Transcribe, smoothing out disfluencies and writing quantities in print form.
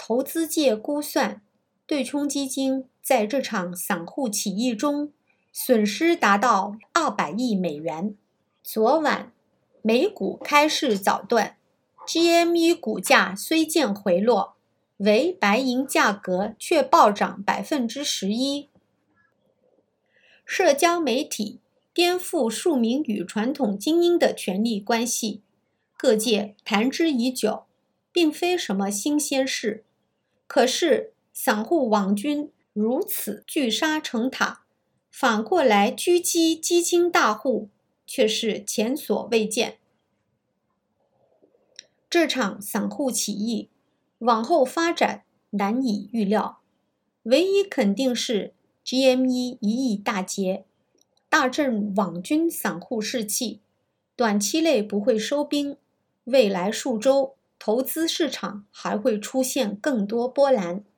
投资界估算，对冲基金在这场散户起义中损失达到200亿美元。昨晚美股开市早段， GME 股价虽见回落，唯白银价格却暴涨11%。社交媒体颠覆庶民与传统精英的权力关系，各界谈之已久，并非什么新鲜事。可是散户网军如此聚沙成塔，反过来狙击基金大户，却是前所未见。这场散户起义往后发展难以预料，唯一肯定是 GME 一役大捷，大振网军散户士气，短期内不会收兵，未来数周投资市场还会出现更多波澜。